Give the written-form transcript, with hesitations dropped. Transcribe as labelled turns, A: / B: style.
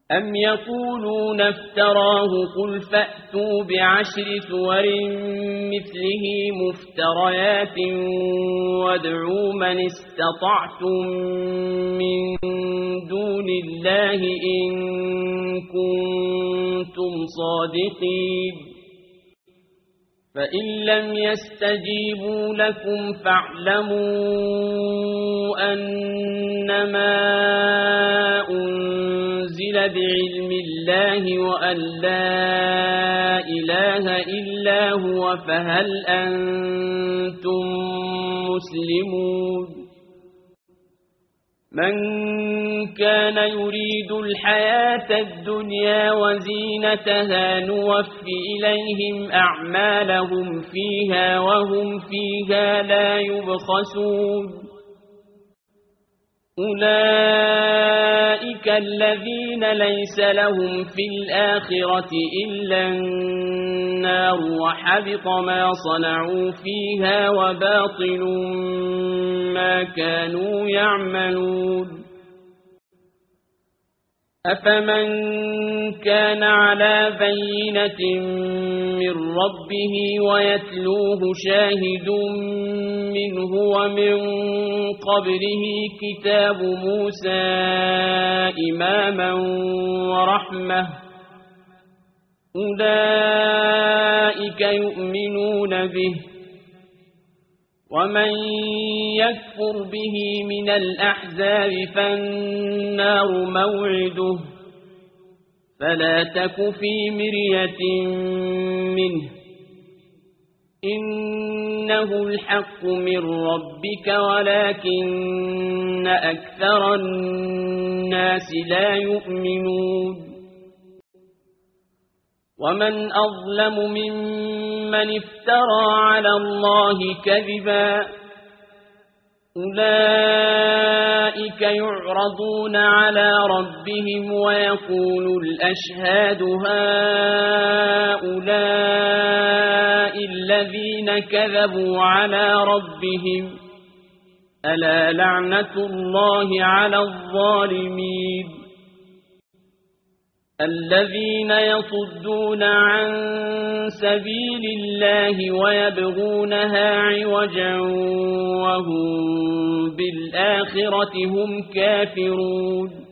A: أم يقولون افتراه قل فأتوا بعشر سور مثله مفتريات وادعوا من استطعتم من دون الله إن كنتم صادقين فإن لم يستجيبوا لكم فاعلموا أنما أنزل بعلم الله وأن لا إله إلا هو فهل أنتم مسلمون من كان يريد الحياة الدنيا وزينتها نوفي إليهم أعمالهم فيها وهم فيها لا يبخسون أولئك الذين ليس لهم في الآخرة إلا النار وحبط ما صنعوا فيها وباطل ما كانوا يعملون أفمن كان على بينة من ربه ويتلوه شاهد منه ومن قبله كتاب موسى إماما ورحمة أولئك يؤمنون به ومن يكفر به من الأحزاب فالنار موعده فلا تك في مرية منه إنه الحق من ربك ولكن أكثر الناس لا يؤمنون ومن أظلم ممن افترى على الله كذبا أولئك يعرضون على ربهم ويقول الأشهاد هؤلاء الذين كذبوا على ربهم ألا لعنة الله على الظالمين الذين يصدون عن سبيل الله ويبغونها عوجا وهم بالآخرة هم كافرون